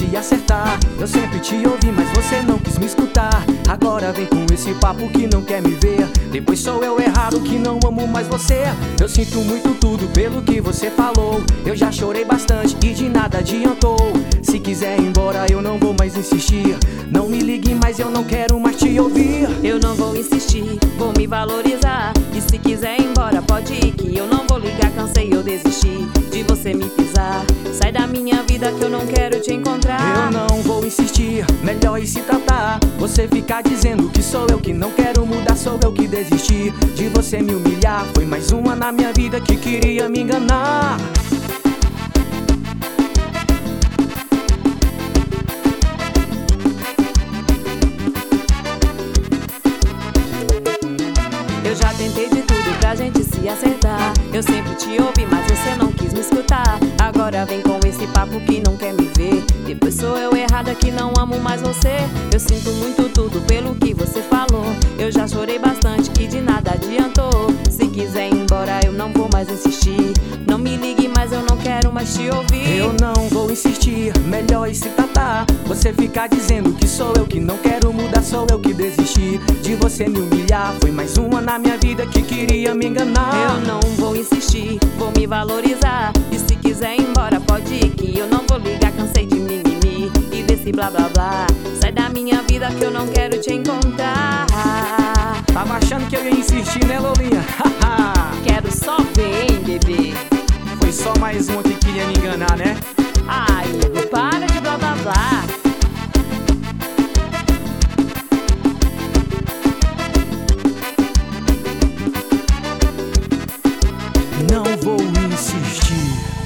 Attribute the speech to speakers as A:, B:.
A: se acertar. Eu sempre te ouvi, mas você não quis me escutar. Agora vem com esse papo que não quer me ver. Depois sou eu errado que não amo mais você. Eu sinto muito tudo pelo que você falou. Eu já chorei bastante e de nada adiantou. Se quiser ir embora eu não vou mais insistir. Não me ligue mais, eu não quero mais te ouvir.
B: Eu não vou insistir, vou me valorizar. E se quiser ir embora pode ir, que eu não vou ligar. Cansei, eu desisti de você me pisar. Sai da minha vida que eu não quero te encontrar.
A: Eu não vou insistir, melhor ir se tratar. Você ficar dizendo que sou eu que não quero mudar. Sou eu que desisti de você me humilhar. Foi mais uma na minha vida que queria me enganar.
B: Eu já tentei de tudo pra gente se acertar. Eu sempre te ouvi, mas você não quis me escutar. Agora vem com esse papo que não quer me ver. Depois sou eu errada que não amo mais você. Eu sinto muito tudo pelo que você falou. Eu já chorei bastante e de nada adiantou. Se quiser ir embora eu não vou mais insistir. Não me ligue mais, eu não quero mais te ouvir.
A: Eu não vou insistir, melhor ir se tratar. Você ficar dizendo que sou eu que não quero mudar. Sou eu que desisti de você me humilhar. Foi mais uma na minha vida que queria me enganar.
B: Eu não vou insistir, vou me valorizar. E se quiser ir embora pode ir, que eu não vou ligar. Cansei de mimimi e desse blá blá blá. Sai da minha vida que eu não quero te encontrar.
A: Tava achando que eu ia insistir, né, Lourinha?
B: Quero só ver, hein, bebê.
A: Foi só mais uma que queria me enganar, né?
B: Ai, Igor, para de blá blá blá.
A: Não vou insistir.